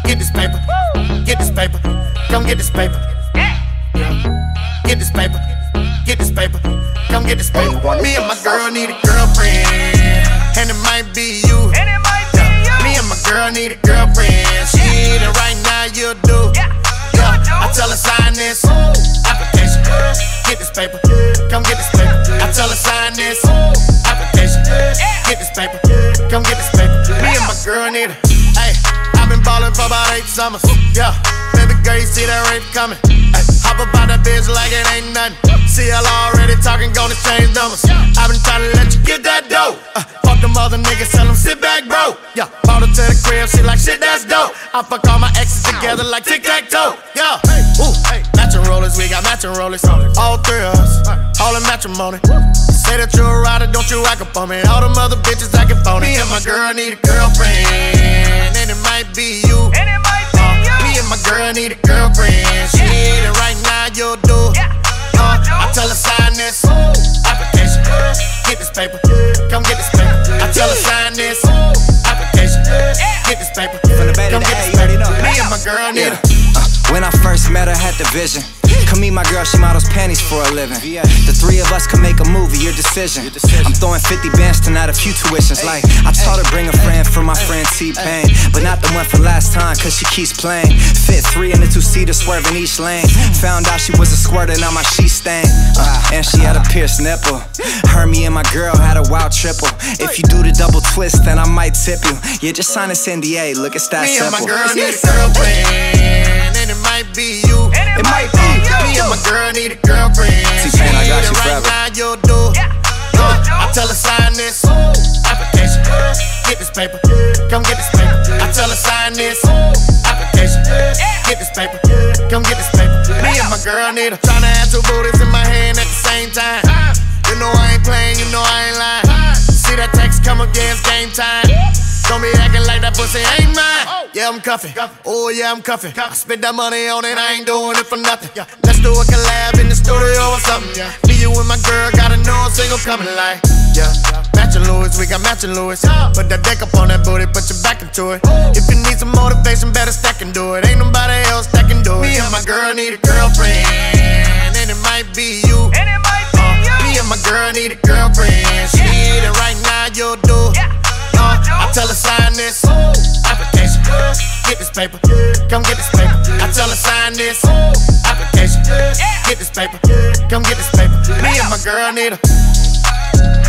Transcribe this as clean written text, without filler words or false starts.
Get this paper, get this paper, come get this paper. Get this paper, get this paper, come get this paper. Me and my girl need a girlfriend, and it might be you. Me and my girl need a girlfriend. She need it right now, you do. I tell her sign this application. Get this paper, come get this paper. I tell her sign this application. Get this paper, come get this paper. Me and my girl need it. Hey, I've been ballin' for about 8 summers. Yeah, baby girl, you see that rape coming. Ay, hop up out that bitch like it ain't nothing. See y'all already talking, gonna change numbers. I've been trying to let you get that dough. Fuck them other niggas, tell them sit back, bro. Yeah, brought her to the crib, she like shit, that's dope. I fuck all my exes together like tic-tac-toe. Yeah, ooh, matching rollers, we got matching rollers. All 3 of us, all in matrimony. Say that you're a rider, don't you act up on me. All them other bitches acting phony. Me and my girl need a girlfriend, and it might be you. Me and my girl need a girlfriend. She need it right now, you'll do. I tell her sign this application. Get this paper, come get this paper. I tell her sign this application. Get this paper, come get this paper. Me and my girl need it. When I first met her, had the vision. Come meet my girl, she models panties for a living. The 3 of us can make a movie, your decision. I'm throwing 50 bands tonight, a few tuitions. Like, I taught her bring a friend for my friend T-Pain, but not the one from last time, cause she keeps playing. Fit 3 in the 2-seater, swerving each lane. Found out she was a squirter, now my sheet stain. And she had a pierced nipple. Her, me, and my girl had a wild triple. If you do the double twist, then I might tip you. Yeah, just sign this NDA, look, it's that simple. Me and my girl need a girlfriend, and it might be you. It might be. Me and my girl need a girlfriend. T-Pain, I got you right forever. now, you'll do. I tell her sign this application. Get this paper, come get this paper. I tell her sign this application. Get this paper, come get this paper. Me and my girl need her. Tryna have 2 booties in my hand at the same time. You know I ain't playing, you know I ain't lying. See that text come up, yeah, it's game time. Don't be acting like that pussy ain't mine. Yeah, I'm cuffin'. Oh, yeah, I'm cuffin'. I spent that money on it, I ain't doing it for nothing. Let's do a collab in the studio or something. Me, you, and my girl got a no single coming like. Yeah, matching Louis, we got matching Louis. Put that deck up on that booty, put your back into it. If you need some motivation, better stack and do it. Ain't nobody else that can do it. Me and my girl need a girlfriend, and it might be you. Me and my girl need a girlfriend. She need it right now, you'll do. I tell her sign this application. Get this paper, come get this paper. I tell her sign this application. Get this paper, come get this paper. Me and my girl need her.